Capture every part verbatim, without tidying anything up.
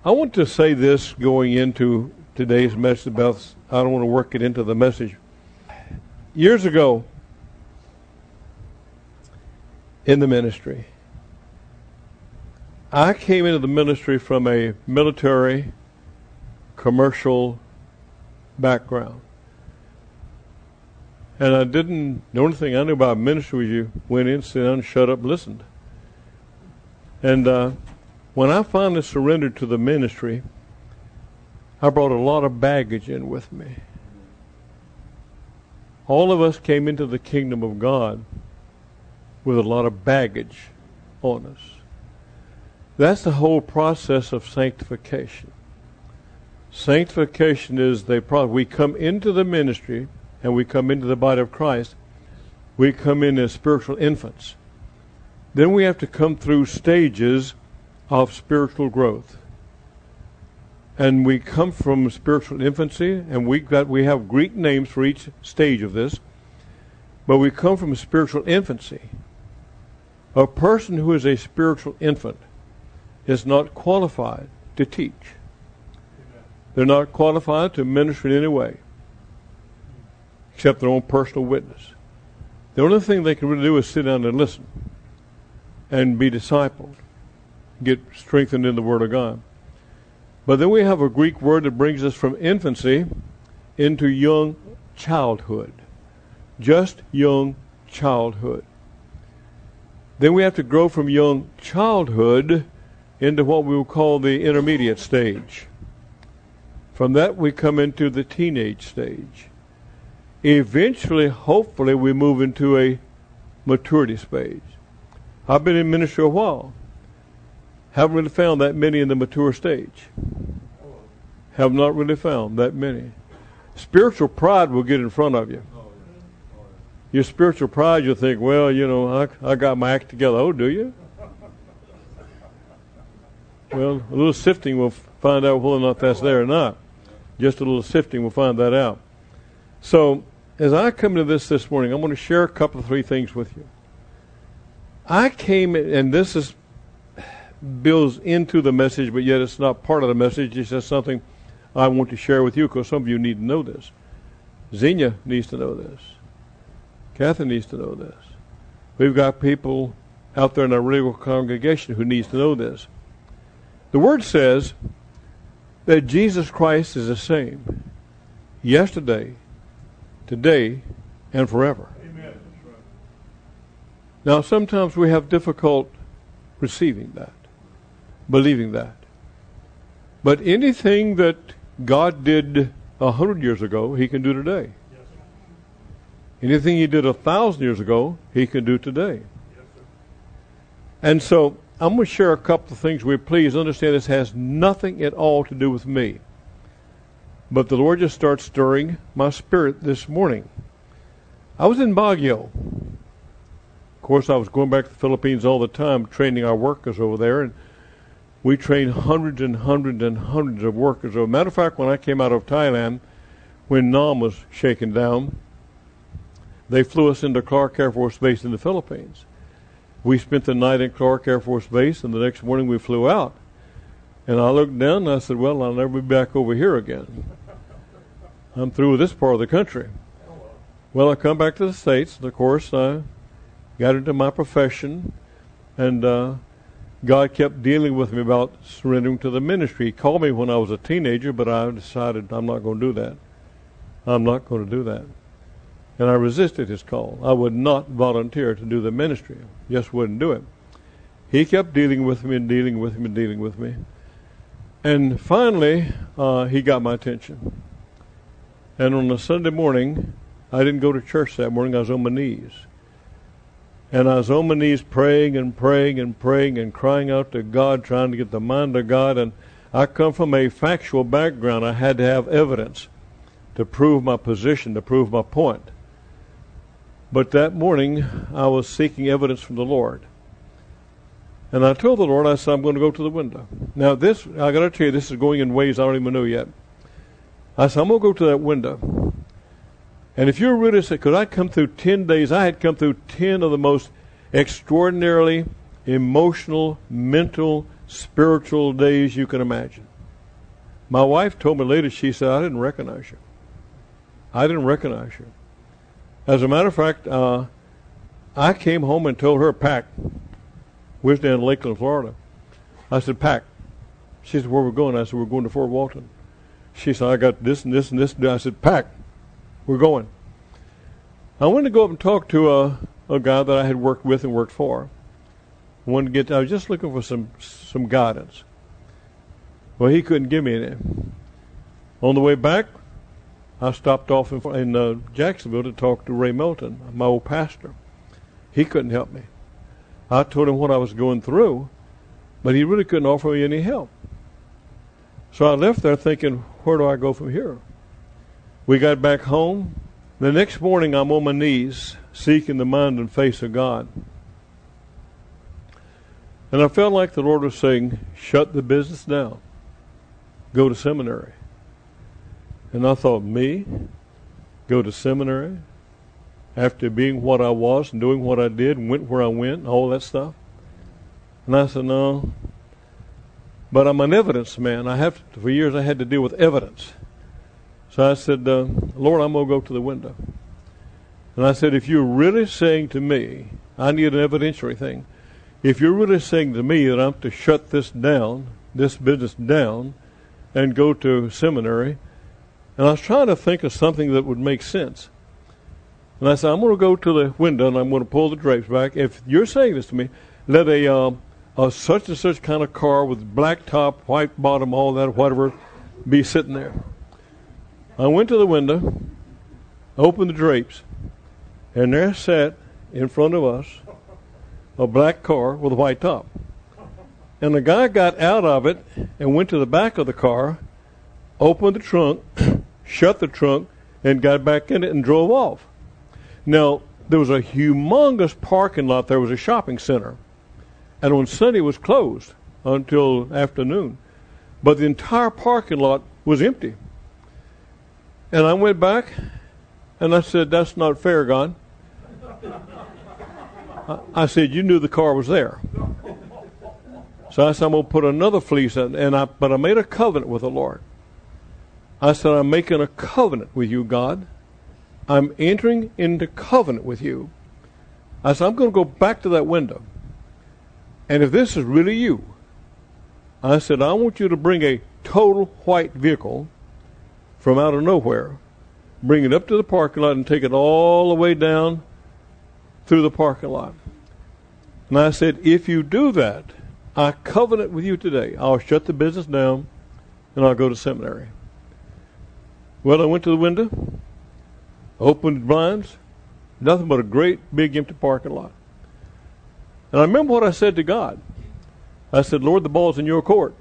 I want to say this going into today's message about, I don't want to work it into the message. Years ago in the ministry, I came into the ministry from a military, commercial background. And I didn't, the only thing I knew about ministry was you went in, sit down, shut up, listened. And uh, when I finally surrendered to the ministry, I brought a lot of baggage in with me. All of us came into the kingdom of God with a lot of baggage on us. That's the whole process of sanctification. Sanctification is the process. We come into the ministry and we come into the body of Christ. We come in as spiritual infants. Then we have to come through stages of spiritual growth. And we come from spiritual infancy, and we got we have Greek names for each stage of this. But we come from spiritual infancy. A person who is a spiritual infant is not qualified to teach. They're not qualified to minister in any way, except their own personal witness. The only thing they can really do is sit down and listen and be discipled, get strengthened in the Word of God. But then we have a Greek word that brings us from infancy into young childhood. Just young childhood. Then we have to grow from young childhood into what we will call the intermediate stage. From that we come into the teenage stage. Eventually, hopefully, we move into a maturity stage. I've been in ministry a while. Haven't really found that many in the mature stage. Have not really found that many. Spiritual pride will get in front of you. Your spiritual pride, you'll think, well, you know, I, I got my act together. Oh, do you? Well, a little sifting will find out whether or not that's there or not. Just a little sifting will find that out. So, as I come to this this morning, I'm going to share a couple of three things with you. I came, and this is builds into the message, but yet it's not part of the message. It's just something I want to share with you because some of you need to know this. Xenia needs to know this. Catherine needs to know this. We've got people out there in our regular congregation who needs to know this. The Word says that Jesus Christ is the same yesterday, today, and forever. Amen. Now, sometimes we have difficult receiving that, believing that. But anything that God did a hundred years ago, He can do today. Yes, anything He did a thousand years ago, He can do today. Yes, and so, I'm going to share a couple of things with you. Please understand this has nothing at all to do with me. But the Lord just starts stirring my spirit this morning. I was in Baguio. Of course, I was going back to the Philippines all the time, training our workers over there. And we trained hundreds and hundreds and hundreds of workers. As a matter of fact, when I came out of Thailand, when Nam was shaken down, they flew us into Clark Air Force Base in the Philippines. We spent the night in Clark Air Force Base, and the next morning we flew out. And I looked down and I said, well, I'll never be back over here again. I'm through with this part of the country. Well, I come back to the States, and of course, I got into my profession, and uh, God kept dealing with me about surrendering to the ministry. He called me when I was a teenager, but I decided I'm not going to do that. I'm not going to do that. And I resisted His call. I would not volunteer to do the ministry. Just wouldn't do it. He kept dealing with me and dealing with me and dealing with me. And finally, uh, He got my attention. And on a Sunday morning, I didn't go to church that morning. I was on my knees. And I was on my knees praying and praying and praying and crying out to God, trying to get the mind of God. And I come from a factual background. I had to have evidence to prove my position, to prove my point. But that morning, I was seeking evidence from the Lord. And I told the Lord, I said, I'm going to go to the window. Now this, I got to tell you, this is going in ways I don't even know yet. I said, I'm going to go to that window. And if you're really sick, because I'd come through ten days, I had come through ten of the most extraordinarily emotional, mental, spiritual days you can imagine. My wife told me later, she said, I didn't recognize you. I didn't recognize you. As a matter of fact, uh, I came home and told her, pack. We're down in Lakeland, Florida. I said, pack. She said, where are we going? I said, we're going to Fort Walton. She said, I got this and this and this. I said, pack. We're going. I wanted to go up and talk to a, a guy that I had worked with and worked for. I wanted to get, I was just looking for some some guidance. Well, he couldn't give me any. On the way back, I stopped off in, in uh, Jacksonville to talk to Ray Melton, my old pastor. He couldn't help me. I told him what I was going through, but he really couldn't offer me any help. So I left there thinking, where do I go from here? We got back home. The next morning, I'm on my knees, seeking the mind and face of God. And I felt like the Lord was saying, shut the business down. Go to seminary. And I thought, me? Go to seminary? After being what I was and doing what I did and went where I went and all that stuff? And I said, no. But I'm an evidence man. I have to, for years I had to deal with evidence. So I said, uh, Lord, I'm going to go to the window. And I said, if you're really saying to me, I need an evidentiary thing. If you're really saying to me that I'm to shut this down, this business down, and go to seminary, and I was trying to think of something that would make sense. And I said, I'm going to go to the window and I'm going to pull the drapes back. If you're saying this to me, let a, uh, a such and such kind of car with black top, white bottom, all that, whatever, be sitting there. I went to the window, opened the drapes, and there sat in front of us a black car with a white top. And the guy got out of it and went to the back of the car, opened the trunk, shut the trunk, and got back in it and drove off. Now, there was a humongous parking lot. There was a shopping center. And on Sunday it was closed until afternoon. But the entire parking lot was empty. And I went back and I said, that's not fair, God. I, I said, you knew the car was there. So I said, I'm going to put another fleece in. And I, but I made a covenant with the Lord. I said, I'm making a covenant with you, God. I'm entering into covenant with you. I said, I'm going to go back to that window. And if this is really you, I said, I want you to bring a total white vehicle from out of nowhere, bring it up to the parking lot and take it all the way down through the parking lot. And I said, if you do that, I covenant with you today. I'll shut the business down and I'll go to seminary. Well, I went to the window, opened the blinds, nothing but a great big empty parking lot. And I remember what I said to God. I said, Lord, the ball's in your court.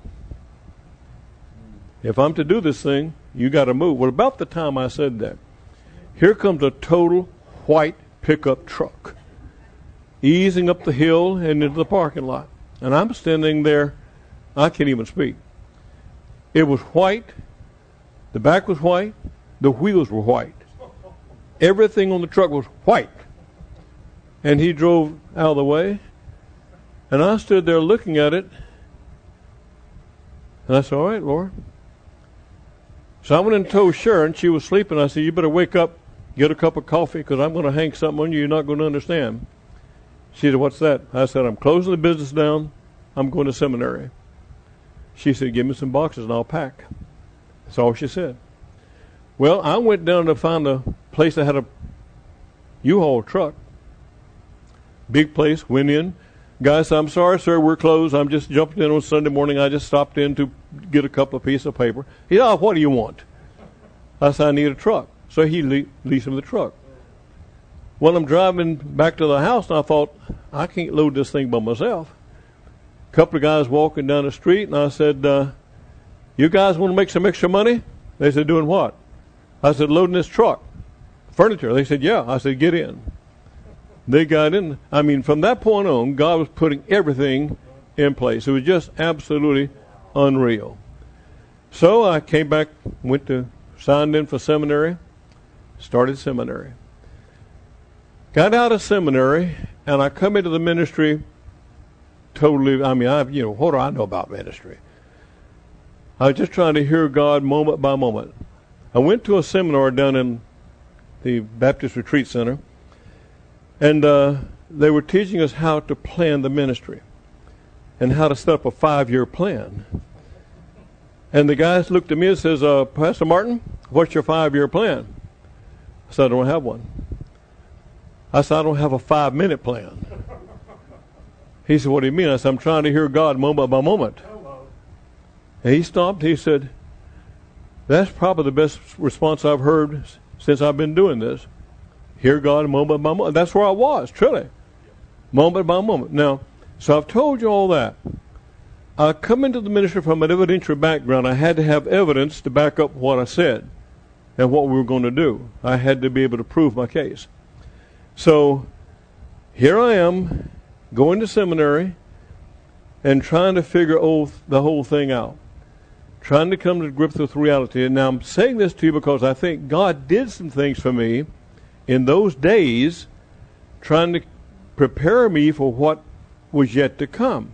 If I'm to do this thing, you got to move. Well, about the time I said that, here comes a total white pickup truck, easing up the hill and into the parking lot. And I'm standing there, I can't even speak. It was white. The back was white. The wheels were white. Everything on the truck was white. And he drove out of the way. And I stood there looking at it. And I said, all right, Lord. So I went and told Sharon, she was sleeping. I said, you better wake up, get a cup of coffee, because I'm going to hang something on you you're not going to understand. She said, what's that? I said, I'm closing the business down. I'm going to seminary. She said, give me some boxes and I'll pack. That's all she said. Well, I went down to find a place that had a U-Haul truck. Big place, went in. Guy said, I'm sorry, sir, we're closed. I'm just jumping in on Sunday morning. I just stopped in to get a couple of pieces of paper. He said, oh, what do you want? I said, I need a truck. So he le- leased him the truck. When I'm driving back to the house, and I thought, I can't load this thing by myself. A couple of guys walking down the street, and I said, uh, you guys want to make some extra money? They said, doing what? I said, loading this truck. Furniture. They said, yeah. I said, get in. They got in. I mean, from that point on, God was putting everything in place. It was just absolutely unreal. So I came back, went to, signed in for seminary, started seminary. Got out of seminary, and I come into the ministry totally, I mean, I, you know, what do I know about ministry? I was just trying to hear God moment by moment. I went to a seminar down in the Baptist Retreat Center, and uh, they were teaching us how to plan the ministry and how to set up a five-year plan. And the guys looked at me and says, uh, Pastor Martin, what's your five-year plan? I said, I don't have one. I said, I don't have a five-minute plan. He said, what do you mean? I said, I'm trying to hear God moment by moment. And he stopped. He said, that's probably the best response I've heard since I've been doing this. Hear God moment by moment. That's where I was, truly. Moment by moment. Now, so I've told you all that. I come into the ministry from an evidentiary background. I had to have evidence to back up what I said and what we were going to do. I had to be able to prove my case. So here I am going to seminary and trying to figure oh, the whole thing out. Trying to come to grips with reality. And now I'm saying this to you because I think God did some things for me in those days, trying to prepare me for what was yet to come.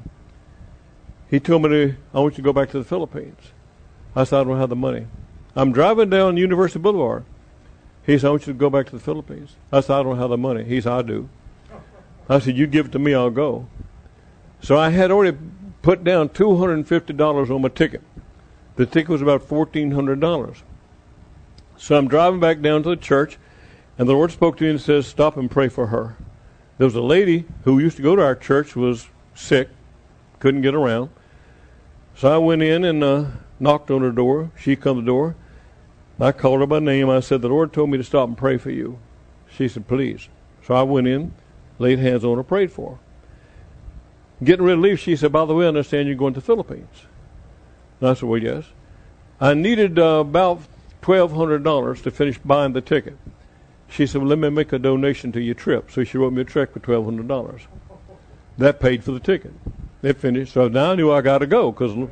He told me, to, I want you to go back to the Philippines. I said, I don't have the money. I'm driving down University Boulevard. He said, I want you to go back to the Philippines. I said, I don't have the money. He said, I do. I said, you give it to me, I'll go. So I had already put down two hundred fifty dollars on my ticket. The ticket was about fourteen hundred dollars. So I'm driving back down to the church, and the Lord spoke to me and says, stop and pray for her. There was a lady who used to go to our church, was sick, couldn't get around. So I went in and uh, knocked on her door. She come to the door. I called her by name. I said, the Lord told me to stop and pray for you. She said, please. So I went in, laid hands on her, prayed for her. Getting ready to leave, she said, by the way, I understand you're going to the Philippines. And I said, well, yes. I needed uh, about twelve hundred dollars to finish buying the ticket. She said, well, let me make a donation to your trip. So she wrote me a check for twelve hundred dollars. That paid for the ticket. It finished. So now I knew I got to go. Cause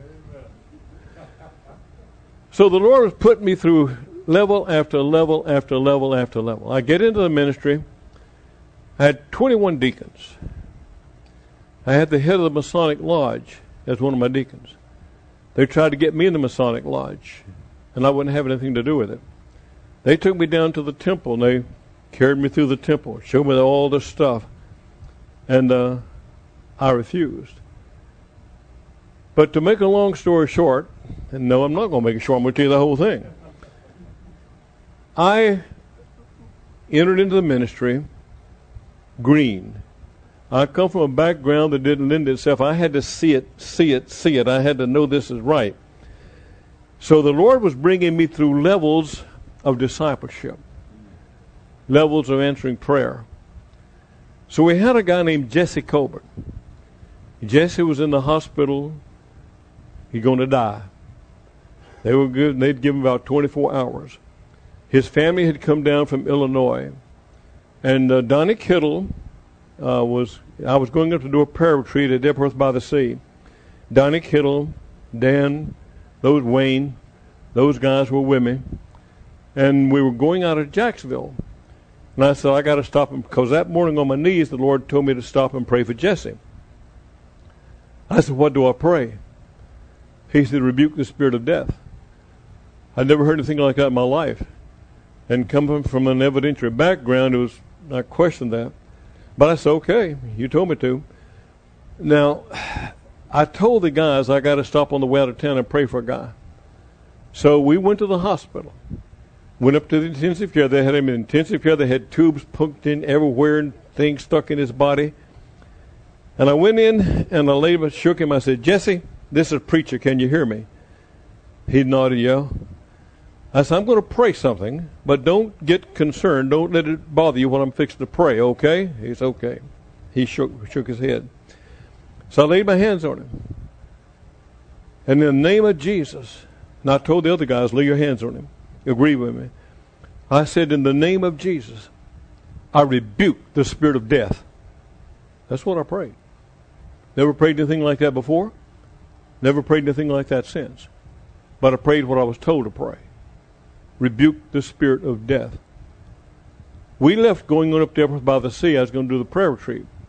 so the Lord has put me through level after level after level after level. I get into the ministry. I had twenty-one deacons. I had the head of the Masonic Lodge as one of my deacons. They tried to get me in the Masonic Lodge, and I wouldn't have anything to do with it. They took me down to the temple, and they carried me through the temple, showed me all the stuff, and uh, I refused. But to make a long story short, and no, I'm not going to make it short, I'm going to tell you the whole thing. I entered into the ministry green. I come from a background that didn't lend itself. I had to see it, see it, see it. I had to know this is right. So the Lord was bringing me through levels of discipleship, levels of answering prayer. So we had a guy named Jesse Colbert. Jesse was in the hospital. He's going to die. They were good. They'd give him about twenty-four hours. His family had come down from Illinois. And uh, Donnie Kittle uh, was, I was going up to do a prayer retreat at Epworth by the Sea. Donnie Kittle, Dan, those Wayne, those guys were with me. And we were going out of Jacksonville. And I said, I got to stop him, because that morning on my knees, the Lord told me to stop and pray for Jesse. I said, what do I pray? He said, rebuke the spirit of death. I'd never heard anything like that in my life. And coming from an evidentiary background, it was, I questioned that. But I said, okay, you told me to. Now, I told the guys I got to stop on the way out of town and pray for a guy. So we went to the hospital. Went up to the intensive care. They had him in intensive care. They had tubes poked in everywhere and things stuck in his body. And I went in and the lady shook him. I said, Jesse, this is a preacher. Can you hear me? He nodded, yeah. I said, I'm going to pray something, but don't get concerned. Don't let it bother you when I'm fixing to pray, okay? He said, okay. He shook, shook his head. So I laid my hands on him. And in the name of Jesus, and I told the other guys, lay your hands on him. Agree with me. I said, in the name of Jesus, I rebuke the spirit of death. That's what I prayed. Never prayed anything like that before. Never prayed anything like that since. But I prayed what I was told to pray. Rebuke the spirit of death. We left going on up to Epworth by the Sea. I was going to do the prayer retreat.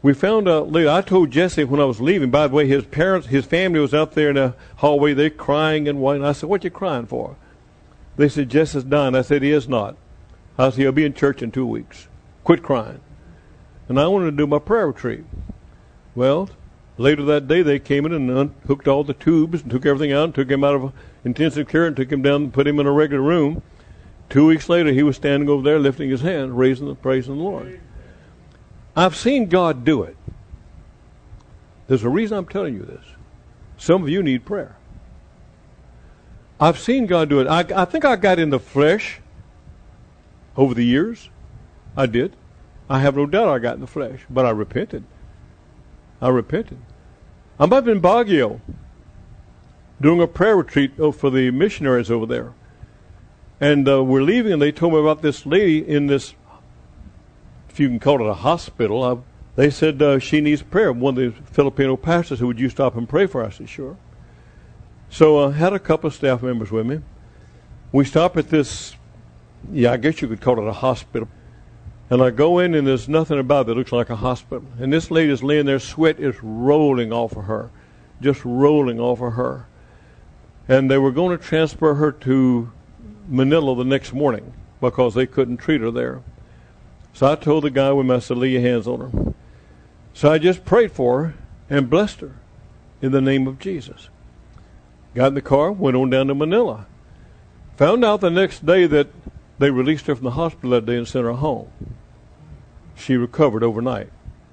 We found out later, I told Jesse when I was leaving, by the way, his parents, his family was out there in the hallway, they crying and whining. I said, what you crying for? They said, Jesse's dying. I said, he is not. I said, he'll be in church in two weeks. Quit crying. And I wanted to do my prayer retreat. Well, later that day they came in and unhooked all the tubes and took everything out and took him out of intensive care and took him down and put him in a regular room. Two weeks later he was standing over there lifting his hand, raising the praising the Lord. I've seen God do it. There's a reason I'm telling you this. Some of you need prayer. I've seen God do it. I, I think I got in the flesh over the years. I did. I have no doubt I got in the flesh, but I repented. I repented. I'm up in Baguio doing a prayer retreat for the missionaries over there. And uh, we're leaving, and they told me about this lady in this, if you can call it a hospital. I, they said uh, she needs prayer. One of the Filipino pastors said, would you stop and pray for her? I said, sure. So I uh, had a couple of staff members with me. We stop at this, yeah, I guess you could call it a hospital. And I go in, and there's nothing about it that looks like a hospital. And this lady is laying there, sweat is rolling off of her, just rolling off of her. And they were going to transfer her to Manila the next morning because they couldn't treat her there. So I told the guy with me, I said, lay your hands on her. So I just prayed for her and blessed her in the name of Jesus. Got in the car, went on down to Manila. Found out the next day that they released her from the hospital that day and sent her home. She recovered overnight.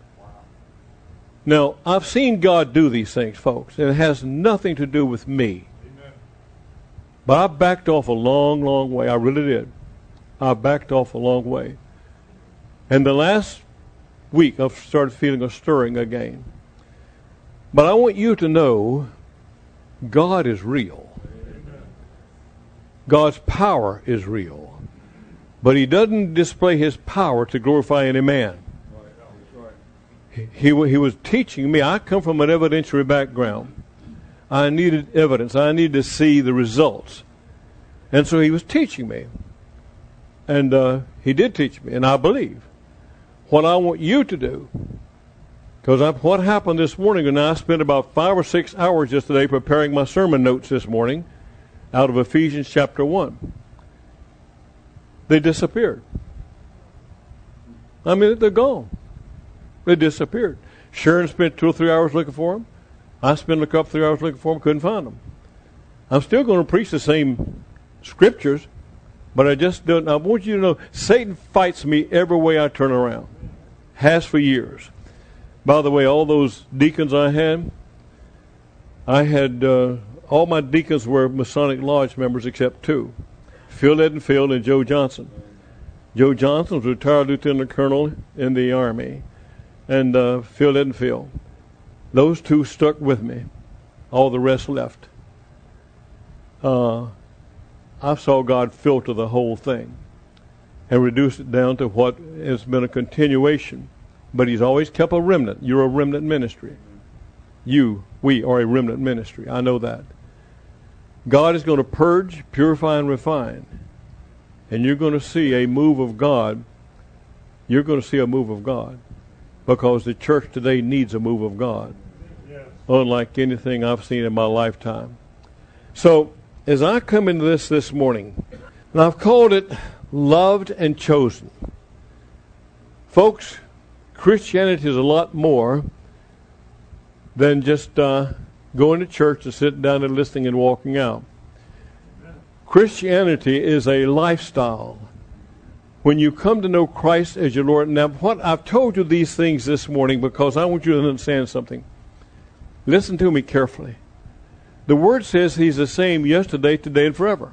Now, I've seen God do these things, folks. It has nothing to do with me. Amen. But I backed off a long, long way. I really did. I backed off a long way. And the last week, I've started feeling a stirring again. But I want you to know God is real. Amen. God's power is real. But he doesn't display his power to glorify any man. He, he, he was teaching me. I come from an evidentiary background. I needed evidence. I needed to see the results. And so he was teaching me. And uh, he did teach me, and I believe. What I want you to do, because what happened this morning, and I spent about five or six hours yesterday preparing my sermon notes this morning out of Ephesians chapter one. They disappeared. I mean, they're gone. They disappeared. Sharon spent two or three hours looking for them. I spent a couple, three hours looking for them, couldn't find them. I'm still going to preach the same scriptures, but I just don't. I want you to know, Satan fights me every way I turn around. Has for years. By the way, all those deacons I had, I had, uh, all my deacons were Masonic Lodge members except two. Phil Edenfield and Joe Johnson. Joe Johnson was a retired lieutenant colonel in the Army. And uh, Phil Edenfield. Those two stuck with me. All the rest left. Uh, I saw God filter the whole thing and reduce it down to what has been a continuation. But he's always kept a remnant. You're a remnant ministry. You, we are a remnant ministry. I know that. God is going to purge, purify, and refine. And you're going to see a move of God. You're going to see a move of God. Because the church today needs a move of God. Yes. Unlike anything I've seen in my lifetime. So, as I come into this this morning, and I've called it Loved and Chosen. Folks, Christianity is a lot more than just uh, going to church and sitting down and listening and walking out. Christianity is a lifestyle. When you come to know Christ as your Lord. Now, what I've told you these things this morning because I want you to understand something. Listen to me carefully. The Word says He's the same yesterday, today, and forever.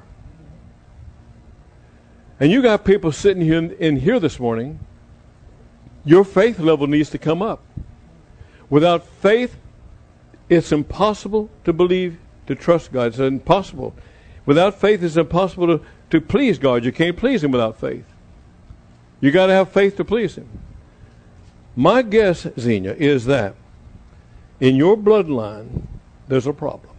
And you got people sitting here in, in here this morning. Your faith level needs to come up. Without faith, it's impossible to believe, to trust God. It's impossible. Without faith, it's impossible to, to please God. You can't please Him without faith. You got to have faith to please Him. My guess, Xenia, is that in your bloodline, there's a problem.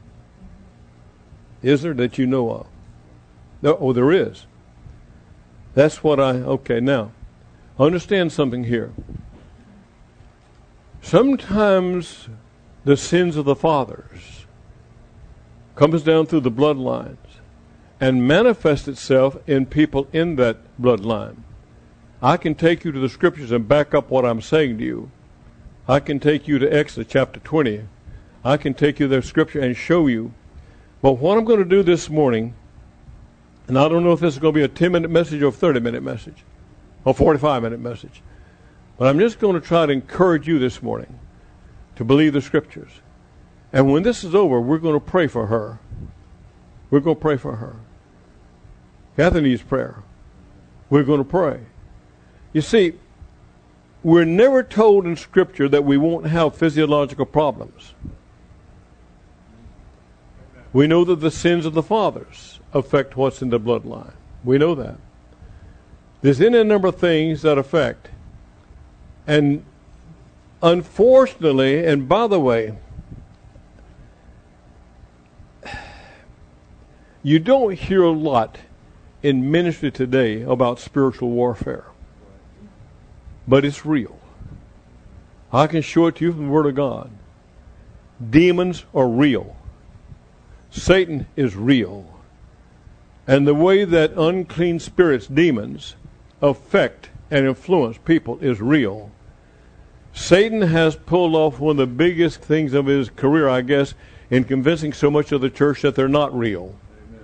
Is there that you know of? No, oh, there is. That's what I, okay, now, understand something here. Sometimes the sins of the fathers comes down through the bloodlines and manifests itself in people in that bloodline. I can take you to the scriptures and back up what I'm saying to you. I can take you to Exodus chapter twenty. I can take you to the scripture and show you. But what I'm going to do this morning, and I don't know if this is going to be a ten-minute message or a thirty-minute message or forty-five-minute message, but I'm just going to try to encourage you this morning to believe the scriptures. And when this is over, we're going to pray for her. We're going to pray for her. Kathy needs prayer. We're going to pray. You see, we're never told in Scripture that we won't have physiological problems. We know that the sins of the fathers affect what's in the bloodline. We know that. There's any number of things that affect. And unfortunately, and by the way, you don't hear a lot in ministry today about spiritual warfare. But it's real. I can show it to you from the Word of God. Demons are real. Satan is real. And the way that unclean spirits, demons, affect and influence people is real. Satan has pulled off one of the biggest things of his career, I guess, in convincing so much of the church that they're not real. Amen.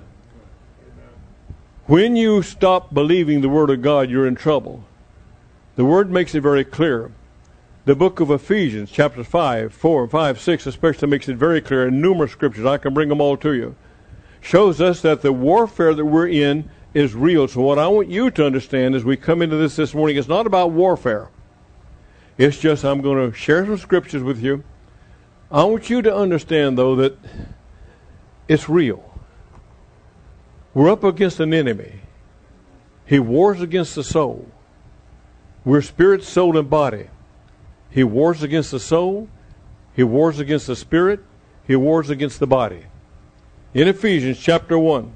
When you stop believing the Word of God, you're in trouble. The Word makes it very clear. The book of Ephesians, chapter five, four, five, six, especially makes it very clear in numerous scriptures. I can bring them all to you. Shows us that the warfare that we're in is real. So what I want you to understand as we come into this this morning, it's not about warfare. It's just I'm going to share some scriptures with you. I want you to understand, though, that it's real. We're up against an enemy. He wars against the soul. We're spirit, soul, and body. He wars against the soul. He wars against the spirit. He wars against the body. In Ephesians chapter one.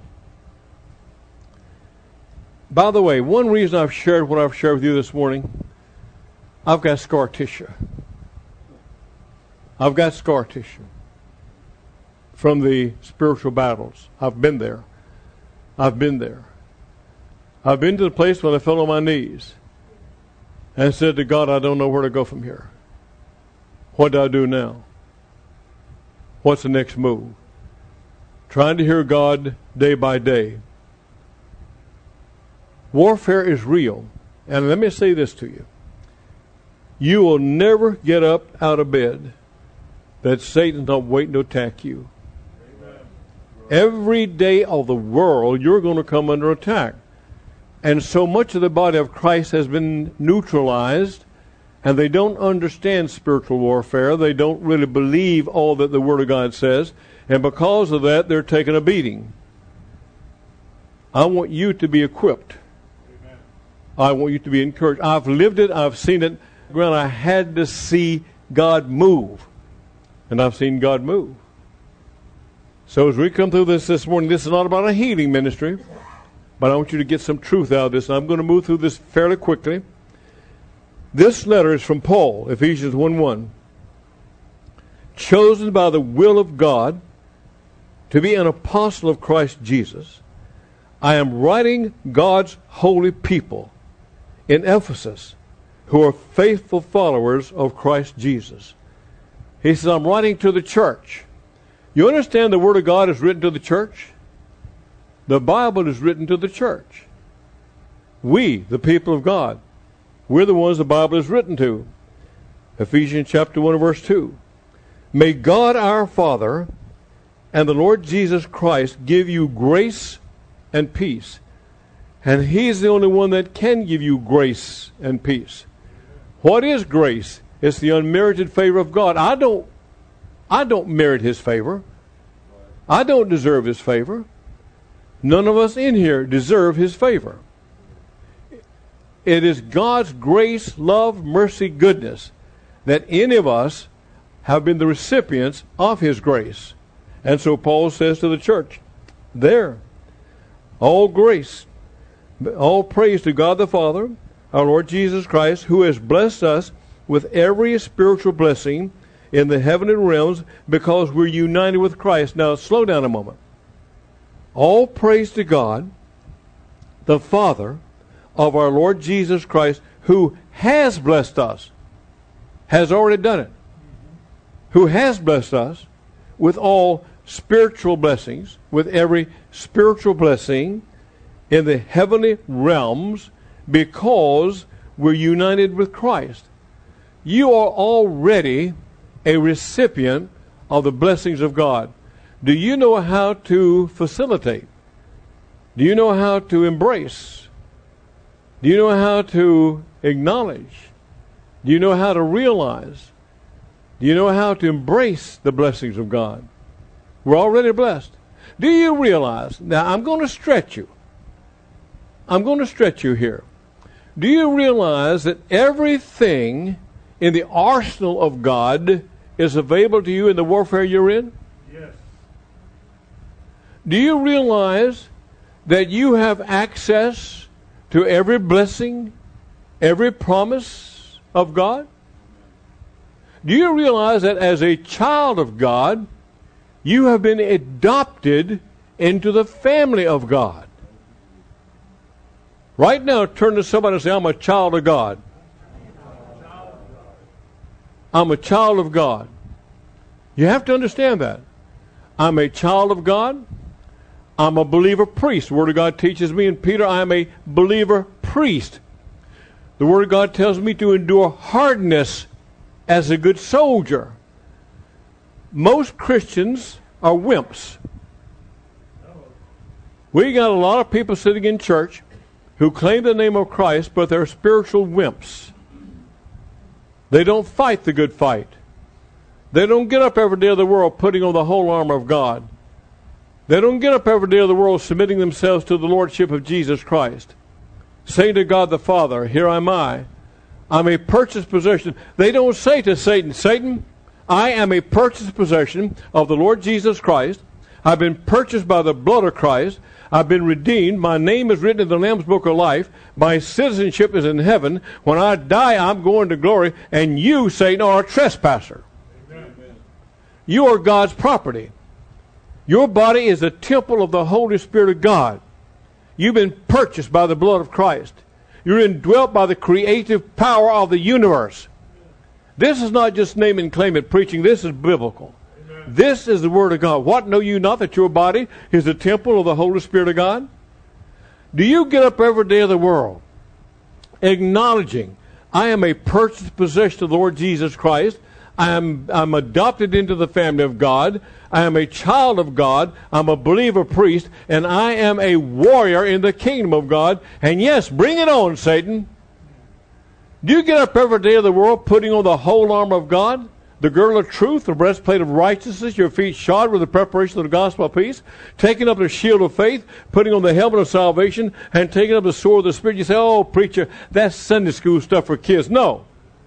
By the way, one reason I've shared what I've shared with you this morning, I've got scar tissue. I've got scar tissue from the spiritual battles. I've been there. I've been there. I've been to the place when I fell on my knees and said to God, I don't know where to go from here. What do I do now? What's the next move? Trying to hear God day by day. Warfare is real. And let me say this to you. You will never get up out of bed that Satan's not waiting to attack you. Amen. Every day of the world, you're going to come under attack. And so much of the body of Christ has been neutralized, and they don't understand spiritual warfare. They don't really believe all that the Word of God says, and because of that, they're taking a beating. I want you to be equipped. Amen. I want you to be encouraged. I've lived it. I've seen it. I had to see God move, and I've seen God move. So as we come through this this morning, this is not about a healing ministry. But I want you to get some truth out of this. And I'm going to move through this fairly quickly. This letter is from Paul, Ephesians one one. Chosen by the will of God to be an apostle of Christ Jesus, I am writing God's holy people in Ephesus who are faithful followers of Christ Jesus. He says, I'm writing to the church. You understand the Word of God is written to the church? The Bible is written to the church. We, the people of God, we're the ones the Bible is written to. Ephesians chapter one, verse two. May God our Father and the Lord Jesus Christ give you grace and peace. And He's the only one that can give you grace and peace. What is grace? It's the unmerited favor of God. I don't, I don't merit His favor. I don't deserve His favor. None of us in here deserve His favor. It is God's grace, love, mercy, goodness that any of us have been the recipients of His grace. And so Paul says to the church, there, all grace, all praise to God the Father, our Lord Jesus Christ, who has blessed us with every spiritual blessing in the heavenly realms because we're united with Christ. Now, slow down a moment. All praise to God, the Father of our Lord Jesus Christ, who has blessed us, has already done it, who has blessed us with all spiritual blessings, with every spiritual blessing in the heavenly realms because we're united with Christ. You are already a recipient of the blessings of God. Do you know how to facilitate? Do you know how to embrace? Do you know how to acknowledge? Do you know how to realize? Do you know how to embrace the blessings of God? We're already blessed. Do you realize? Now, I'm going to stretch you. I'm going to stretch you here. Do you realize that everything in the arsenal of God is available to you in the warfare you're in? Yes. Do you realize that you have access to every blessing, every promise of God? Do you realize that as a child of God, you have been adopted into the family of God? Right now, turn to somebody and say, I'm a child of God. I'm a child of God. You have to understand that. I'm a child of God. I'm a believer priest. The Word of God teaches me in Peter, I am a believer priest. The Word of God tells me to endure hardness as a good soldier. Most Christians are wimps. We got a lot of people sitting in church who claim the name of Christ, but they're spiritual wimps. They don't fight the good fight. They don't get up every day of the world putting on the whole armor of God. They don't get up every day of the world submitting themselves to the Lordship of Jesus Christ, saying to God the Father, here am I. I'm a purchased possession. They don't say to Satan, Satan, I am a purchased possession of the Lord Jesus Christ. I've been purchased by the blood of Christ. I've been redeemed. My name is written in the Lamb's Book of Life. My citizenship is in heaven. When I die, I'm going to glory. And you, Satan, are a trespasser. Amen. You are God's property. Your body is a temple of the Holy Spirit of God. You've been purchased by the blood of Christ. You're indwelt by the creative power of the universe. This is not just name and claim it preaching. This is biblical. Amen. This is the Word of God. What, know you not that your body is a temple of the Holy Spirit of God? Do you get up every day of the world acknowledging, I am a purchased possession of the Lord Jesus Christ. I am I'm adopted into the family of God. I am a child of God. I'm a believer priest. And I am a warrior in the kingdom of God. And yes, bring it on, Satan. Do you get up every day of the world putting on the whole armor of God? The girdle of truth, the breastplate of righteousness, your feet shod with the preparation of the gospel of peace, taking up the shield of faith, putting on the helmet of salvation, and taking up the sword of the Spirit. You say, oh, preacher, that's Sunday school stuff for kids. No.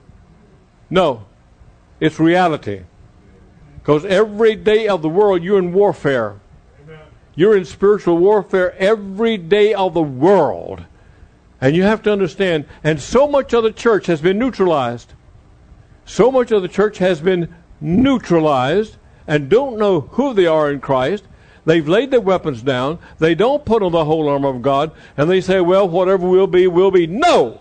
No. It's reality. Because every day of the world, you're in warfare. Amen. You're in spiritual warfare every day of the world. And you have to understand, and so much of the church has been neutralized. So much of the church has been neutralized and don't know who they are in Christ. They've laid their weapons down. They don't put on the whole armor of God. And they say, well, whatever will be, will be. No!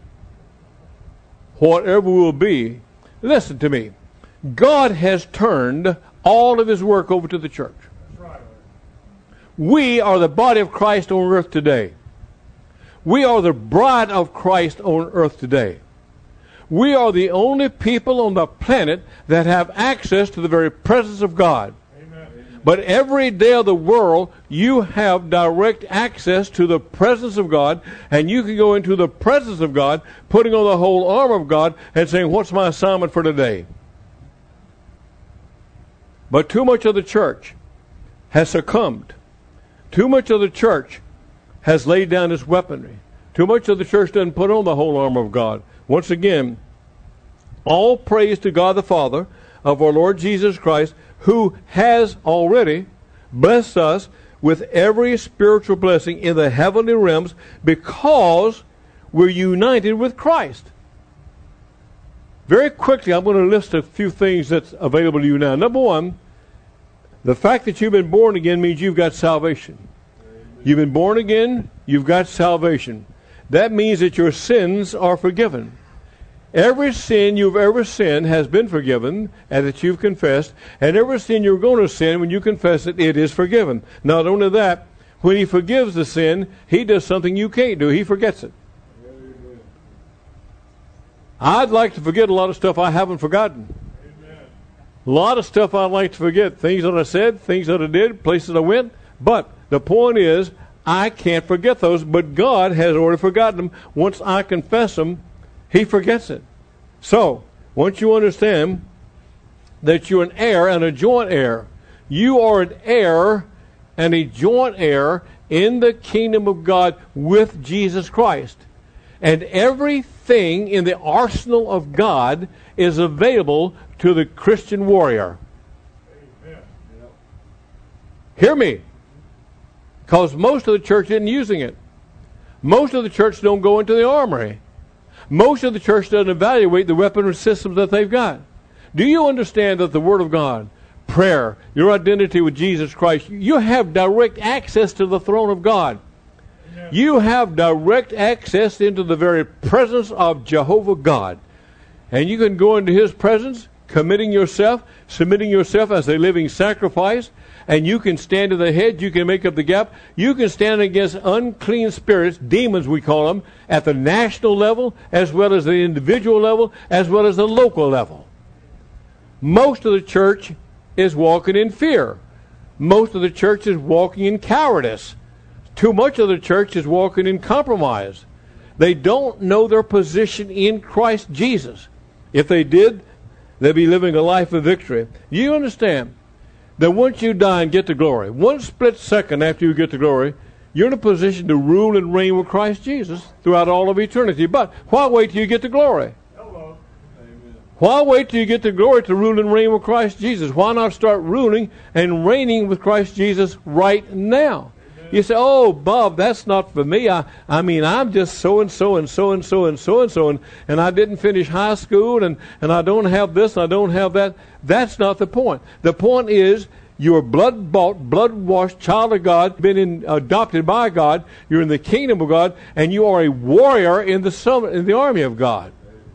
Whatever will be. Listen to me. God has turned all of His work over to the church. We are the body of Christ on earth today. We are the bride of Christ on earth today. We are the only people on the planet that have access to the very presence of God. Amen. But every day of the world, you have direct access to the presence of God, and you can go into the presence of God, putting on the whole armor of God, and saying, what's my assignment for today? But too much of the church has succumbed. Too much of the church has laid down its weaponry. Too much of the church doesn't put on the whole armor of God. Once again, all praise to God the Father of our Lord Jesus Christ, who has already blessed us with every spiritual blessing in the heavenly realms because we're united with Christ. Very quickly, I'm going to list a few things that's available to you now. Number one, the fact that you've been born again means you've got salvation. You've been born again, you've got salvation. That means that your sins are forgiven. Every sin you've ever sinned has been forgiven, and that you've confessed. And every sin you're going to sin, when you confess it, it is forgiven. Not only that, when He forgives the sin, He does something you can't do. He forgets it. I'd like to forget a lot of stuff I haven't forgotten. A lot of stuff I'd like to forget. Things that I said, things that I did, places I went. But the point is, I can't forget those, but God has already forgotten them. Once I confess them, He forgets it. So, once you understand that you're an heir and a joint heir, you are an heir and a joint heir in the kingdom of God with Jesus Christ. And everything in the arsenal of God is available to the Christian warrior. Amen. Hear me. Because most of the church isn't using it. Most of the church don't go into the armory. Most of the church doesn't evaluate the weapon systems that they've got. Do you understand that the Word of God, prayer, your identity with Jesus Christ, you have direct access to the throne of God. Amen. You have direct access into the very presence of Jehovah God. And you can go into His presence, committing yourself, submitting yourself as a living sacrifice, and you can stand to the head, you can make up the gap, you can stand against unclean spirits, demons we call them, at the national level, as well as the individual level, as well as the local level. Most of the church is walking in fear. Most of the church is walking in cowardice. Too much of the church is walking in compromise. They don't know their position in Christ Jesus. If they did, they'd be living a life of victory. You understand that once you die and get to glory, one split second after you get to glory, you're in a position to rule and reign with Christ Jesus throughout all of eternity. But why wait till you get to glory? Hello. Amen. Why wait till you get to glory to rule and reign with Christ Jesus? Why not start ruling and reigning with Christ Jesus right now? Amen. You say, oh, Bob, that's not for me. I, I mean, I'm just so-and-so and so-and-so and so-and-so, and, and I didn't finish high school, and, and I don't have this, and I don't have that. That's not the point. The point is, you're a blood-bought, blood-washed child of God, been in, adopted by God. You're in the kingdom of God, and you are a warrior in the summit, in the army of God.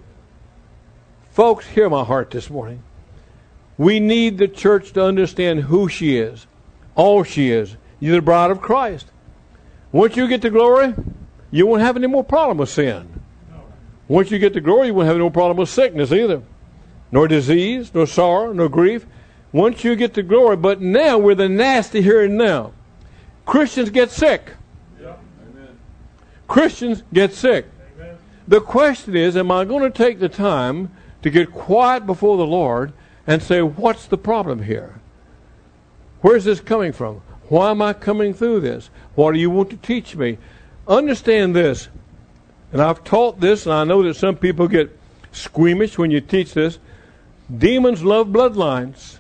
Folks, hear my heart this morning. We need the church to understand who she is, all she is. You're the bride of Christ. Once you get to glory, you won't have any more problem with sin. Once you get to glory, you won't have no problem with sickness either, nor disease, nor sorrow, nor grief. Once you get to glory, but now we're the nasty here and now. Christians get sick. Yeah. Amen. Christians get sick. Amen. The question is, am I going to take the time to get quiet before the Lord and say, what's the problem here? Where's this coming from? Why am I coming through this? What do you want to teach me? Understand this, and I've taught this, and I know that some people get squeamish when you teach this. Demons love bloodlines.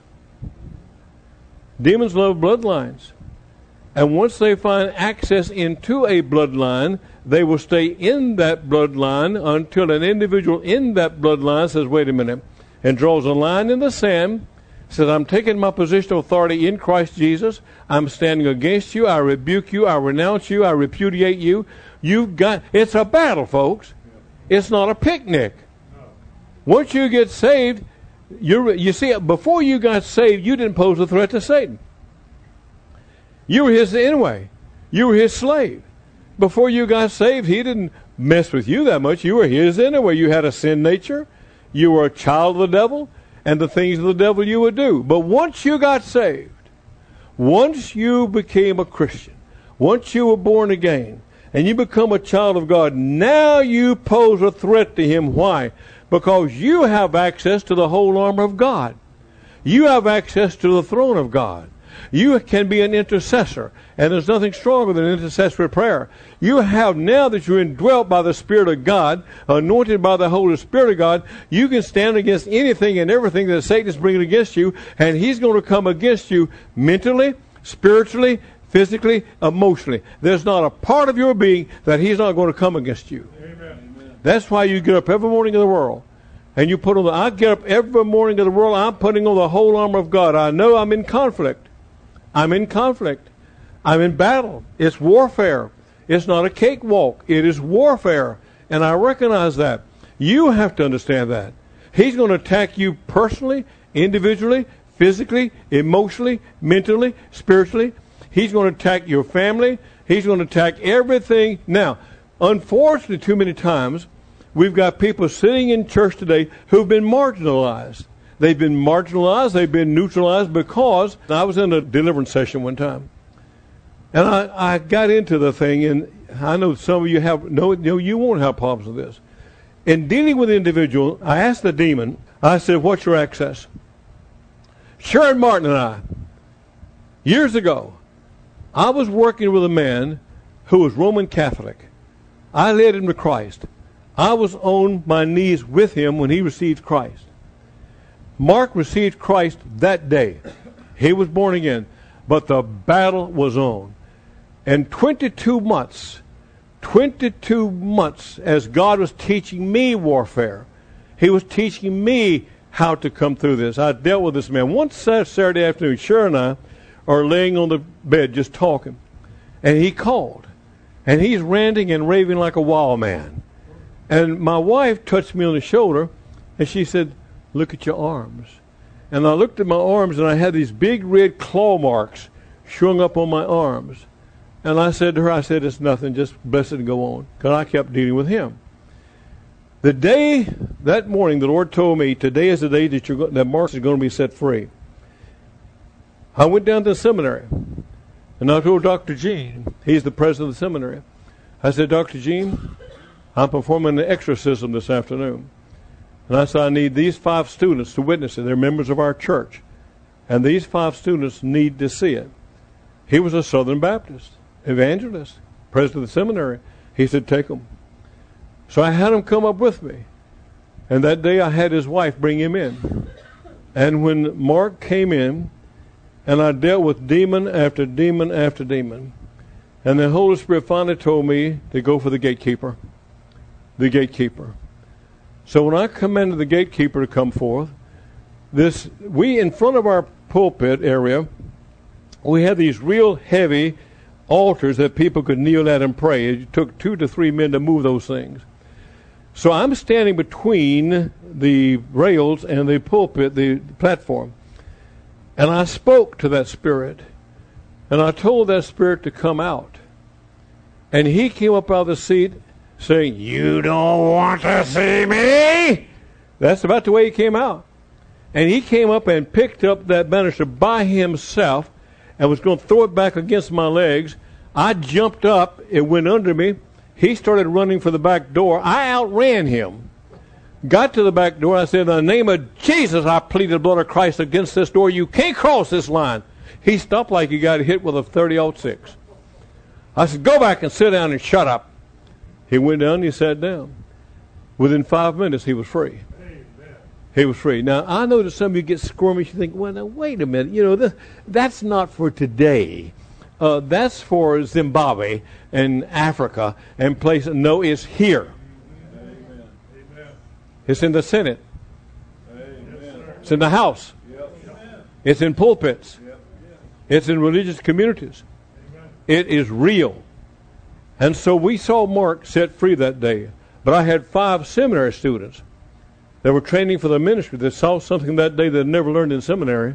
Demons love bloodlines. And once they find access into a bloodline, they will stay in that bloodline until an individual in that bloodline says, wait a minute, and draws a line in the sand, says, I'm taking my position of authority in Christ Jesus. I'm standing against you. I rebuke you. I renounce you. I repudiate you. You've got, it's a battle, folks. It's not a picnic. Once you get saved, you you see, before you got saved, you didn't pose a threat to Satan. You were his anyway. You were his slave. Before you got saved, he didn't mess with you that much. You were his anyway. You had a sin nature. You were a child of the devil, and the things of the devil you would do. But once you got saved, once you became a Christian, once you were born again, and you become a child of God, now you pose a threat to him. Why? Because you have access to the whole armor of God. You have access to the throne of God. You can be an intercessor, and there's nothing stronger than intercessory prayer. You have, now that you're indwelt by the Spirit of God, anointed by the Holy Spirit of God, you can stand against anything and everything that Satan is bringing against you, and he's going to come against you mentally, spiritually, physically, emotionally. There's not a part of your being that he's not going to come against you. Amen. That's why you get up every morning in the world And you put on the, I get up every morning of the world, I'm putting on the whole armor of God. I know I'm in conflict. I'm in conflict. I'm in battle. It's warfare. It's not a cakewalk. It is warfare. And I recognize that. You have to understand that. He's going to attack you personally, individually, physically, emotionally, mentally, spiritually. He's going to attack your family. He's going to attack everything. Now, unfortunately, too many times, we've got people sitting in church today who've been marginalized. They've been marginalized. They've been neutralized because I was in a deliverance session one time. And I, I got into the thing, and I know some of you have, no, no, you won't have problems with this. In dealing with the individual, I asked the demon, I said, what's your access? Sharon Martin and I, years ago, I was working with a man who was Roman Catholic. I led him to Christ. I was on my knees with him when he received Christ. Mark received Christ that day. He was born again. But the battle was on. And twenty-two months, twenty-two months, as God was teaching me warfare, He was teaching me how to come through this. I dealt with this man. One Saturday afternoon, Sharon and I are laying on the bed just talking. And he called. And he's ranting and raving like a wild man. And my wife touched me on the shoulder, and she said, look at your arms. And I looked at my arms, and I had these big red claw marks showing up on my arms. And I said to her, I said, it's nothing, just bless it and go on. Because I kept dealing with him. The day, that morning, the Lord told me, today is the day that, you're go- that Mark is going to be set free. I went down to the seminary, and I told Doctor Gene, he's the president of the seminary. I said, Doctor Gene, I'm performing an exorcism this afternoon. And I said, I need these five students to witness it. They're members of our church. And these five students need to see it. He was a Southern Baptist evangelist, president of the seminary. He said, take them. So I had him come up with me. And that day I had his wife bring him in. And when Mark came in, and I dealt with demon after demon after demon, and the Holy Spirit finally told me to go for the gatekeeper. The gatekeeper. So when I commanded the gatekeeper to come forth, this we in front of our pulpit area, we had these real heavy altars that people could kneel at and pray. It took two to three men to move those things. So I'm standing between the rails and the pulpit, the platform. And I spoke to that spirit. And I told that spirit to come out. And he came up out of the seat saying, you don't want to see me? That's about the way he came out. And he came up and picked up that banister by himself and was going to throw it back against my legs. I jumped up. It went under me. He started running for the back door. I outran him. Got to the back door. I said, in the name of Jesus, I plead the blood of Christ against this door. You can't cross this line. He stopped like he got hit with a thirty oh six. I said, go back and sit down and shut up. He went down and he sat down. Within five minutes, he was free. Amen. He was free. Now, I know that some of you get squirmish. You think, well, now, wait a minute. You know, this, that's not for today. Uh, that's for Zimbabwe and Africa and places. No, it's here. Amen. It's in the Senate. Amen. It's in the House. Yep. It's in pulpits. Yep. It's in religious communities. Amen. It is real. And so we saw Mark set free that day. But I had five seminary students that were training for the ministry that saw something that day they'd never learned in seminary.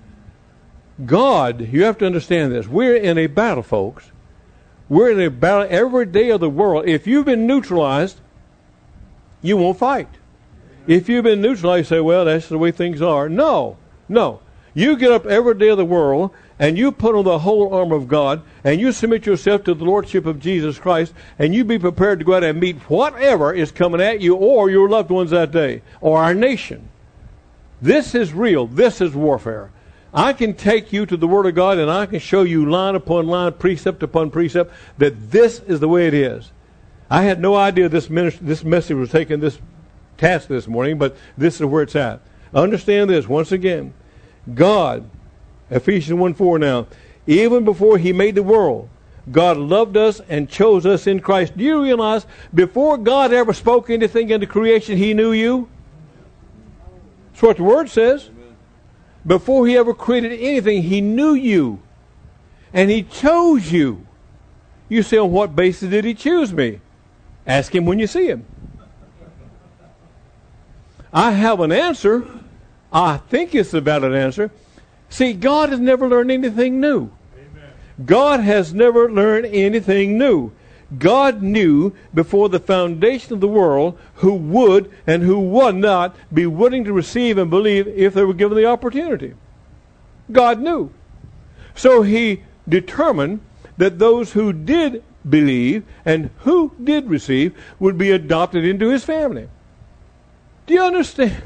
God, you have to understand this. We're in a battle, folks. We're in a battle every day of the world. If you've been neutralized, you won't fight. If you've been neutralized, you say, well, that's the way things are. No, no. You get up every day of the world, and you put on the whole armor of God, and you submit yourself to the Lordship of Jesus Christ, and you be prepared to go out and meet whatever is coming at you or your loved ones that day, or our nation. This is real. This is warfare. I can take you to the Word of God, and I can show you line upon line, precept upon precept, that this is the way it is. I had no idea this, ministry, this message was taking this task this morning, but this is where it's at. Understand this, once again. God, Ephesians one four now, even before He made the world, God loved us and chose us in Christ. Do you realize, before God ever spoke anything into creation, He knew you? That's what the Word says. Amen. Before He ever created anything, He knew you. And He chose you. You say, on what basis did He choose me? Ask Him when you see Him. I have an answer. I think it's a valid answer. See, God has never learned anything new. Amen. God has never learned anything new. God knew before the foundation of the world who would and who would not be willing to receive and believe if they were given the opportunity. God knew. So He determined that those who did believe and who did receive would be adopted into His family. Do you understand?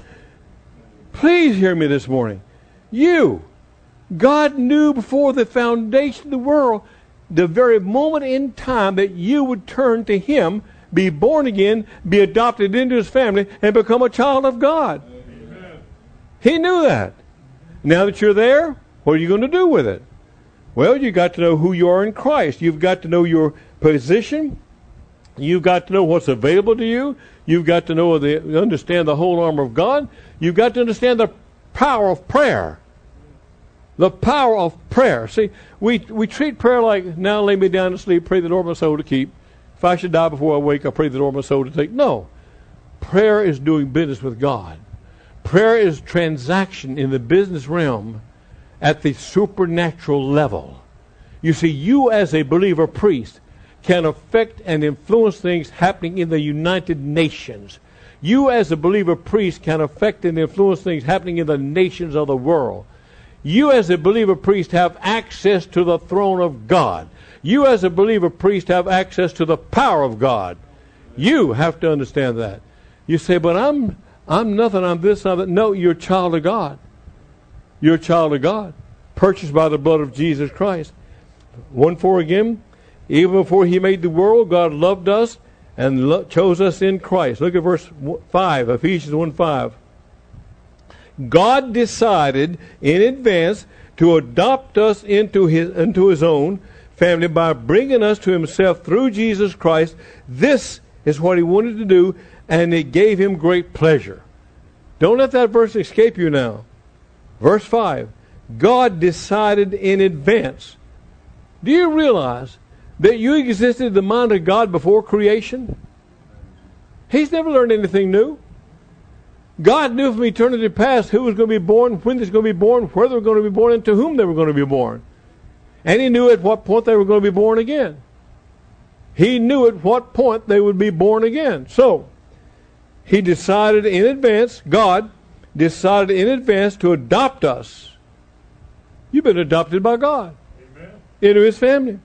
Please hear me this morning. You, God knew before the foundation of the world, the very moment in time that you would turn to Him, be born again, be adopted into His family, and become a child of God. Amen. He knew that. Now that you're there, what are you going to do with it? Well, you've got to know who you are in Christ. You've got to know your position. You've got to know what's available to you. You've got to know the understand the whole armor of God. You've got to understand the power of prayer. The power of prayer. See, we we treat prayer like, now lay me down to sleep, pray the Lord my soul to keep. If I should die before I wake, I pray the Lord my soul to take. No. Prayer is doing business with God. Prayer is transaction in the business realm at the supernatural level. You see, you as a believer priest can affect and influence things happening in the United Nations. You as a believer priest can affect and influence things happening in the nations of the world. You as a believer priest have access to the throne of God. You as a believer priest have access to the power of God. You have to understand that. You say, but I'm I'm nothing, I'm this, I'm that. No, you're a child of God. You're a child of God, purchased by the blood of Jesus Christ. one four again, even before He made the world, God loved us and lo- chose us in Christ. Look at verse five, Ephesians one five. God decided in advance to adopt us into his, into his own family by bringing us to Himself through Jesus Christ. This is what He wanted to do, and it gave Him great pleasure. Don't let that verse escape you now. Verse five, God decided in advance. Do you realize that you existed in the mind of God before creation? He's never learned anything new. God knew from eternity past who was going to be born, when they were going to be born, where they were going to be born, and to whom they were going to be born. And He knew at what point they were going to be born again. He knew at what point they would be born again. So, He decided in advance, God decided in advance to adopt us. You've been adopted by God. Amen. Into His family.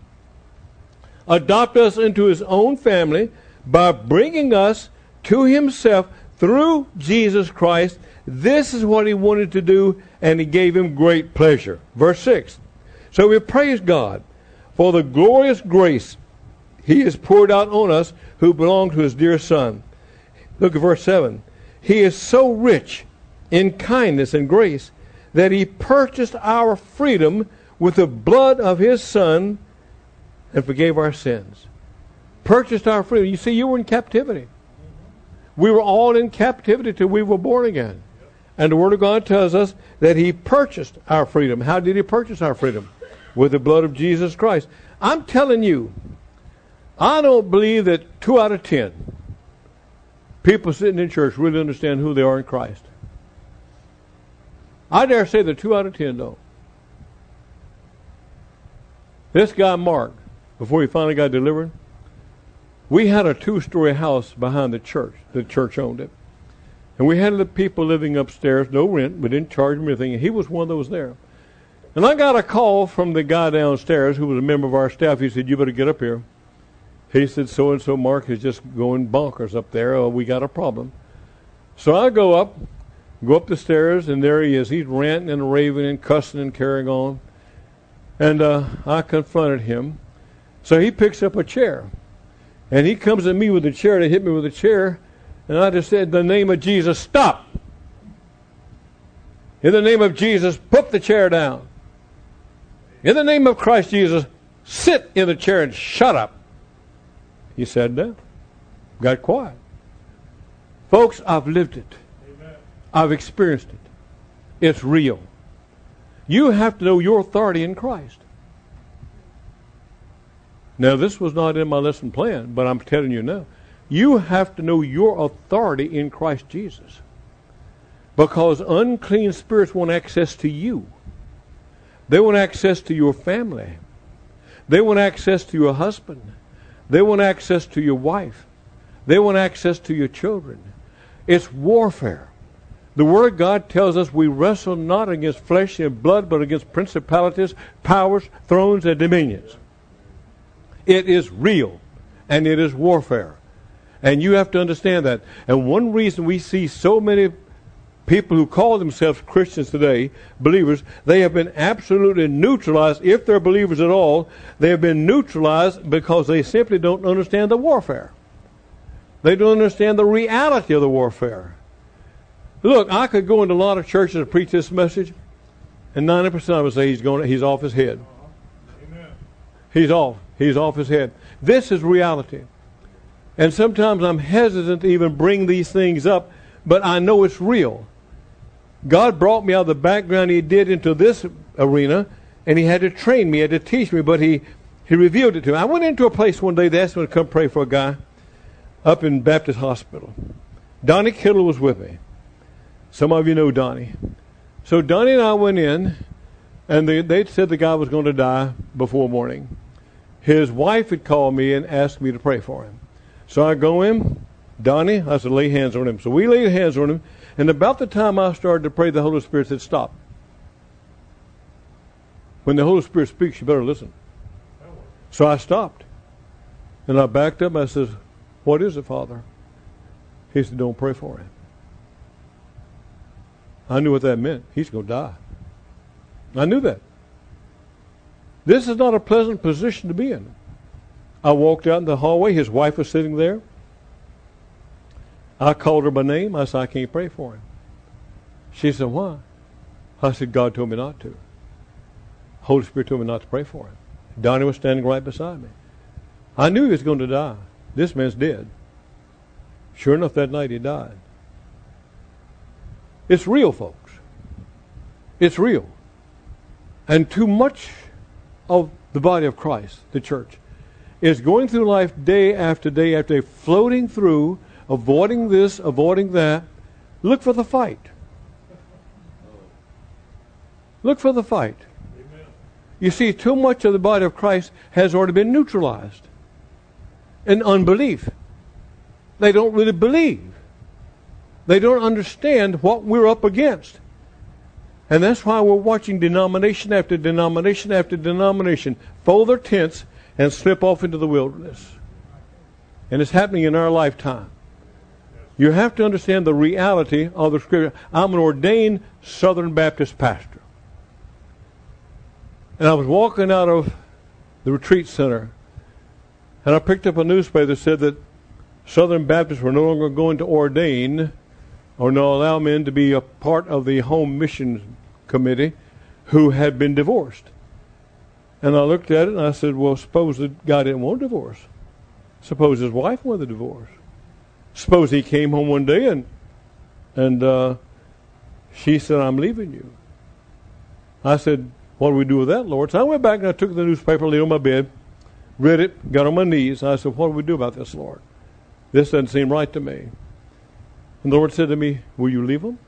Adopt us into His own family by bringing us to Himself through Jesus Christ. This is what He wanted to do, and it gave Him great pleasure. Verse six. So we praise God for the glorious grace He has poured out on us who belong to His dear Son. Look at verse seven. He is so rich in kindness and grace that He purchased our freedom with the blood of His Son and forgave our sins. Purchased our freedom. You see, you were in captivity. We were all in captivity till we were born again. And the Word of God tells us that He purchased our freedom. How did He purchase our freedom? With the blood of Jesus Christ. I'm telling you, I don't believe that two out of ten people sitting in church really understand who they are in Christ. I dare say that two out of ten don't. This guy Mark, before he finally got delivered, we had a two-story house behind the church. The church owned it. And we had the people living upstairs, no rent, we didn't charge them anything, and he was one that was there. And I got a call from the guy downstairs who was a member of our staff. He said, you better get up here. He said, so-and-so Mark is just going bonkers up there. Oh, we got a problem. So I go up, go up the stairs, and there he is. He's ranting and raving and cussing and carrying on. And uh, I confronted him. So he picks up a chair. And he comes at me with a chair to hit me with a chair. And I just said, in the name of Jesus, stop. In the name of Jesus, put the chair down. In the name of Christ Jesus, sit in the chair and shut up. He said that. Got quiet. Folks, I've lived it. Amen. I've experienced it. It's real. You have to know your authority in Christ. Now, this was not in my lesson plan, but I'm telling you now. You have to know your authority in Christ Jesus. Because unclean spirits want access to you. They want access to your family. They want access to your husband. They want access to your wife. They want access to your children. It's warfare. The Word of God tells us we wrestle not against flesh and blood, but against principalities, powers, thrones, and dominions. It is real, and it is warfare. And you have to understand that. And one reason we see so many people who call themselves Christians today, believers, they have been absolutely neutralized. If they're believers at all, they have been neutralized because they simply don't understand the warfare. They don't understand the reality of the warfare. Look, I could go into a lot of churches and preach this message, and ninety percent of them say he's going, he's off his head. Amen. He's off. He's off his head. This is reality. And sometimes I'm hesitant to even bring these things up, but I know it's real. God brought me out of the background he did into this arena, and he had to train me, he had to teach me, but he, he revealed it to me. I went into a place one day, they asked me to come pray for a guy up in Baptist Hospital. Donnie Kittle was with me. Some of you know Donnie. So Donnie and I went in, and they, they said the guy was going to die before morning. His wife had called me and asked me to pray for him. So I go in, Donnie, I said, lay hands on him. So we laid hands on him, and about the time I started to pray, the Holy Spirit said, stop. When the Holy Spirit speaks, you better listen. So I stopped. And I backed up, and I said, what is it, Father? He said, don't pray for him. I knew what that meant. He's going to die. I knew that. This is not a pleasant position to be in. I walked out in the hallway. His wife was sitting there. I called her by name. I said, I can't pray for him. She said, why? I said, God told me not to. Holy Spirit told me not to pray for him. Donnie was standing right beside me. I knew he was going to die. This man's dead. Sure enough, that night he died. It's real, folks. It's real. And too much of the body of Christ, the church, is going through life day after day after day, floating through, avoiding this, avoiding that. Look for the fight. Look for the fight. Amen. You see, too much of the body of Christ has already been neutralized. In unbelief. They don't really believe. They don't understand what we're up against. And that's why we're watching denomination after denomination after denomination fold their tents and slip off into the wilderness. And it's happening in our lifetime. You have to understand the reality of the Scripture. I'm an ordained Southern Baptist pastor. And I was walking out of the retreat center, and I picked up a newspaper that said that Southern Baptists were no longer going to ordain or not allow men to be a part of the home missions committee who had been divorced. And I looked at it and I said, well, suppose the guy didn't want a divorce. Suppose his wife wanted a divorce. Suppose he came home one day and and uh, she said, I'm leaving you. I said, what do we do with that, Lord? So I went back and I took the newspaper, laid on my bed, read it, got on my knees. And I said, what do we do about this, Lord? This doesn't seem right to me. And the Lord said to me, will you leave them?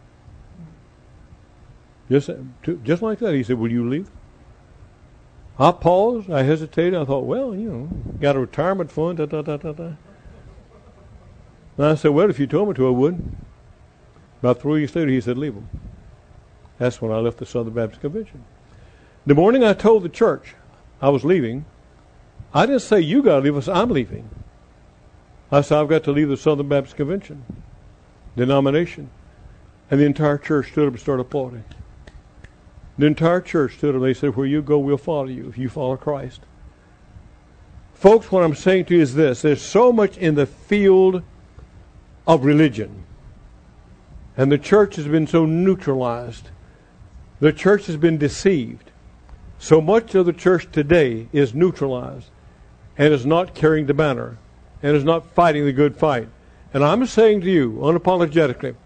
Just, just like that. He said, will you leave? I paused. I hesitated. I thought, well, you know, got a retirement fund. Da, da, da, da, da. And I said, well, if you told me to, I would. About three weeks later, he said, leave them. That's when I left the Southern Baptist Convention. The morning I told the church I was leaving, I didn't say, you got to leave. I said, I'm leaving. I said, I've got to leave the Southern Baptist Convention denomination. And the entire church stood up and started applauding. The entire church stood up and they said, where you go, we'll follow you if you follow Christ. Folks, what I'm saying to you is this. There's so much in the field of religion. And the church has been so neutralized. The church has been deceived. So much of the church today is neutralized and is not carrying the banner and is not fighting the good fight. And I'm saying to you, unapologetically,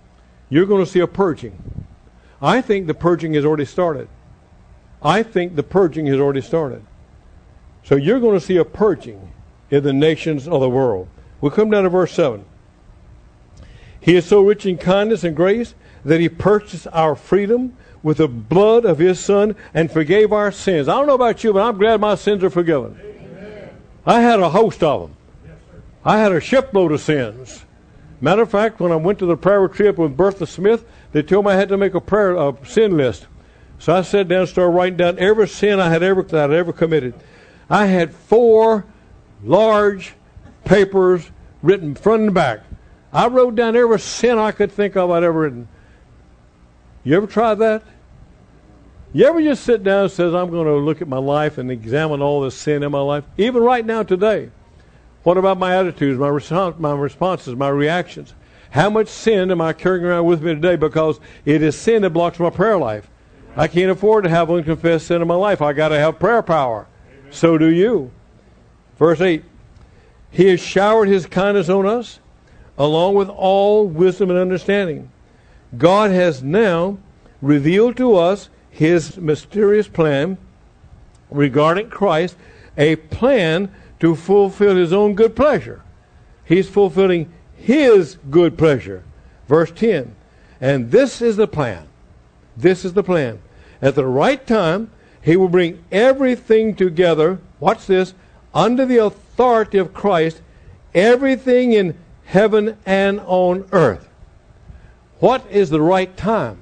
you're going to see a purging. I think the purging has already started. I think the purging has already started. So you're going to see a purging in the nations of the world. We'll come down to verse seven. He is so rich in kindness and grace that he purchased our freedom with the blood of his Son and forgave our sins. I don't know about you, but I'm glad my sins are forgiven. Amen. I had a host of them. Yes, I had a shipload of sins. Matter of fact, when I went to the prayer retreat with Bertha Smith, they told me I had to make a prayer a sin list. So I sat down and started writing down every sin I had ever that I had ever committed. I had four large papers written front and back. I wrote down every sin I could think of I'd ever written. You ever tried that? You ever just sit down and says, I'm going to look at my life and examine all the sin in my life? Even right now today. What about my attitudes, my, response, my responses, my reactions? How much sin am I carrying around with me today? Because it is sin that blocks my prayer life. I can't afford to have unconfessed sin in my life. I got to have prayer power. Amen. So do you. Verse eight. He has showered his kindness on us, along with all wisdom and understanding. God has now revealed to us his mysterious plan regarding Christ, a plan to fulfill his own good pleasure. He's fulfilling his good pleasure. Verse ten. And this is the plan. This is the plan. At the right time, he will bring everything together, watch this, under the authority of Christ, everything in heaven and on earth. What is the right time?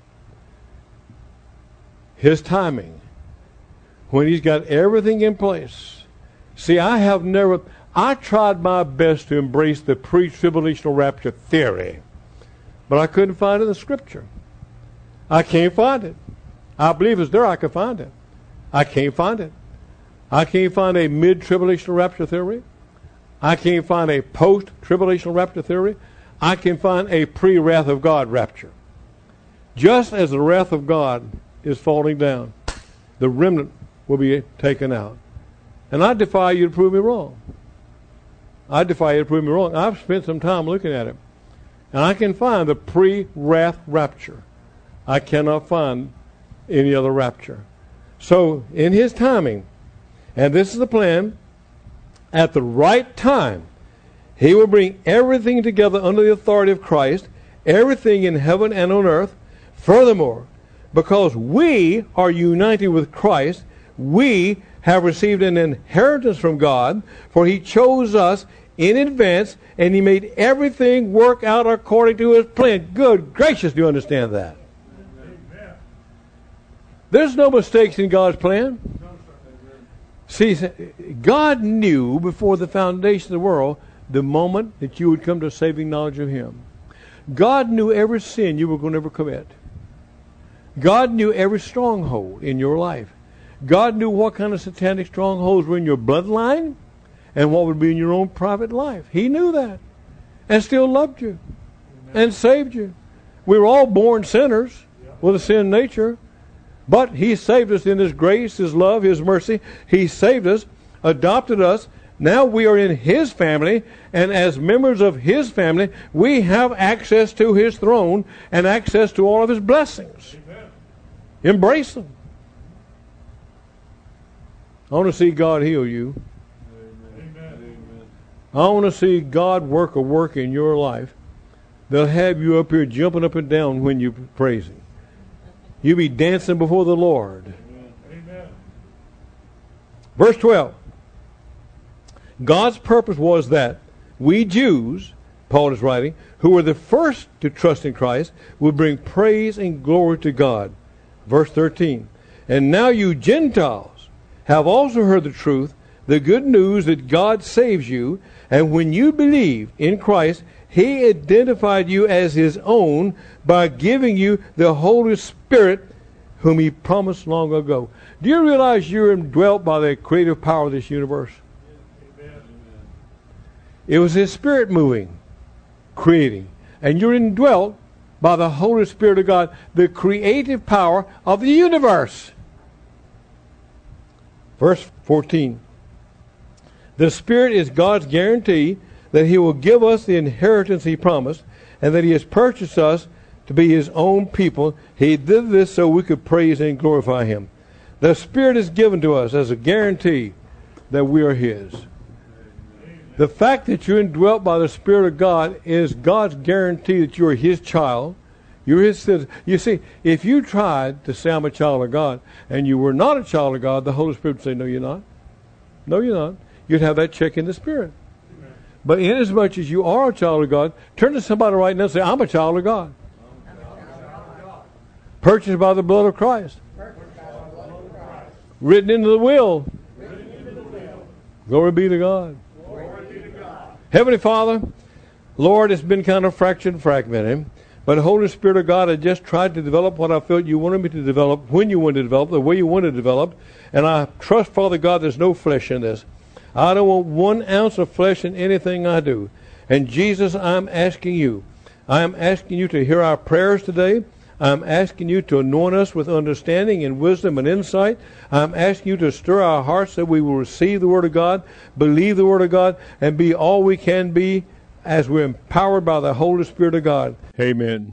His timing. When he's got everything in place. See, I have never, I tried my best to embrace the pre-tribulational rapture theory, but I couldn't find it in the Scripture. I can't find it. I believe it's there. I can find it. I can't find it. I can't find a mid-tribulational rapture theory. I can't find a post-tribulational rapture theory. I can find a pre-wrath of God rapture. Just as the wrath of God is falling down, the remnant will be taken out. And I defy you to prove me wrong. I defy you to prove me wrong. I've spent some time looking at it. And I can find the pre-wrath rapture. I cannot find any other rapture. So, in his timing, and this is the plan, at the right time, he will bring everything together under the authority of Christ, everything in heaven and on earth. Furthermore, because we are united with Christ, we have received an inheritance from God, for he chose us in advance, and he made everything work out according to his plan. Good gracious, do you understand that? Amen. There's no mistakes in God's plan. See, God knew before the foundation of the world the moment that you would come to a saving knowledge of him. God knew every sin you were going to ever commit. God knew every stronghold in your life. God knew what kind of satanic strongholds were in your bloodline and what would be in your own private life. He knew that and still loved you. Amen. And saved you. We were all born sinners with a sin nature, but he saved us in his grace, his love, his mercy. He saved us, adopted us. Now we are in his family, and as members of his family, we have access to his throne and access to all of his blessings. Amen. Embrace them. I want to see God heal you. Amen. I want to see God work a work in your life that'll have you up here jumping up and down when you praise him. You'll be dancing before the Lord. Amen. Verse twelve. God's purpose was that we Jews, Paul is writing, who were the first to trust in Christ, would bring praise and glory to God. Verse thirteen. And now you Gentiles have also heard the truth, the good news that God saves you, and when you believe in Christ, he identified you as his own by giving you the Holy Spirit whom he promised long ago. Do you realize you're indwelt by the creative power of this universe? Amen. It was his Spirit moving, creating. And you're indwelt by the Holy Spirit of God, the creative power of the universe. Verse fourteen. The Spirit is God's guarantee that he will give us the inheritance he promised, and that he has purchased us to be his own people. He did this so we could praise and glorify him. The Spirit is given to us as a guarantee that we are his. The fact that you're indwelt by the Spirit of God is God's guarantee that you're his child. You're his citizen. You see, if you tried to say I'm a child of God and you were not a child of God, the Holy Spirit would say, no, you're not. No, you're not. You'd have that check in the Spirit. Amen. But inasmuch as you are a child of God, turn to somebody right now and say, I'm a child of God. Purchased by the blood of Christ. Written into the will. Glory be to God. Heavenly Father, Lord, it's been kind of fractured and fragmented. But the Holy Spirit of God, I just tried to develop what I felt you wanted me to develop, when you wanted to develop, the way you wanted to develop. And I trust, Father God, there's no flesh in this. I don't want one ounce of flesh in anything I do. And Jesus, I'm asking you. I am asking you to hear our prayers today. I'm asking you to anoint us with understanding and wisdom and insight. I'm asking you to stir our hearts that we will receive the Word of God, believe the Word of God, and be all we can be as we're empowered by the Holy Spirit of God. Amen.